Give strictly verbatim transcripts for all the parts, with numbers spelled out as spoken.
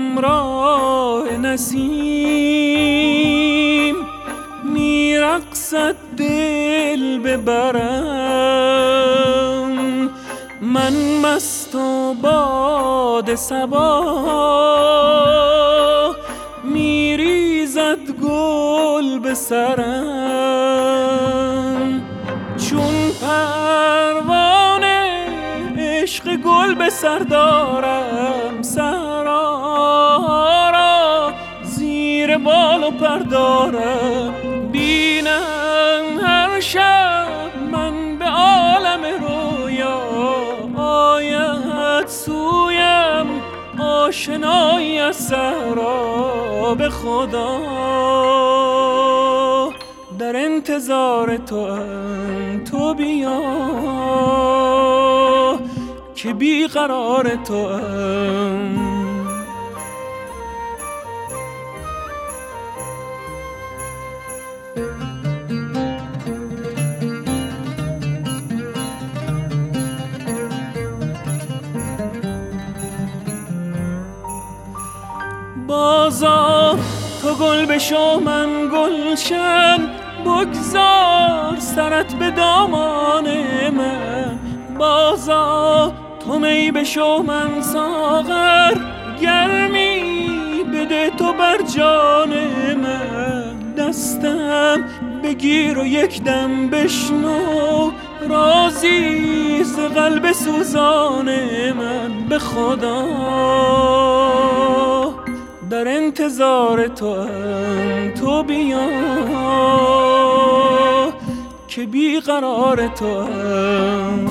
همراه نسیم میرقصد دل ببرم، من مست و باد صبا میریزد گل به سرم، چون پروانه عشق گل به سر دارم، صحرا را زیر بال و پر دارم، بینم هر شب من به عالم رویا آید سویم آشنایی از صحرا. به خدا در انتظار تو ام، تو بیا که بیقرار تو ام. بازا تو گل بشو من گلشن، بگذار سرت به دامان من، بازا تو می بشو من ساغر، گرمی بده تو بر جان من، دستم بگیر و یک دم بشنو رازی ز قلب سوزان من. به خدا در انتظار تو ام، تو بیا که بیقرار تو ام.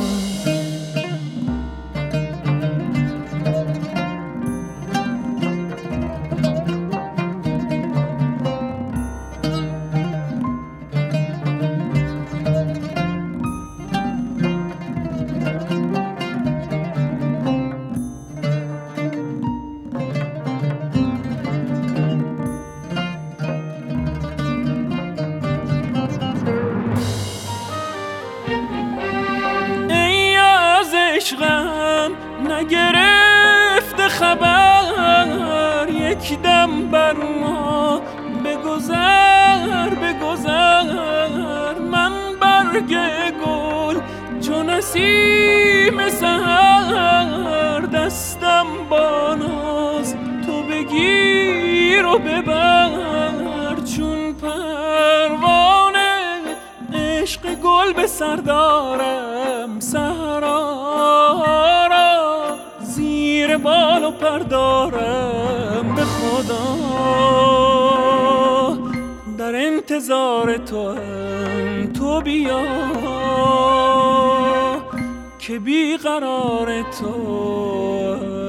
عشقم نگرفت خبر، یک دم بر ما بگذر بگذر، من برگ گل چون نسیم سحر، دستم با ناز تو بگیر و ببر، چون پروانه عشق گل به سر دارم، صحرا را زیر بال و پر دارم. به خدا در انتظار تو ام، تو بیا که بیقرار تو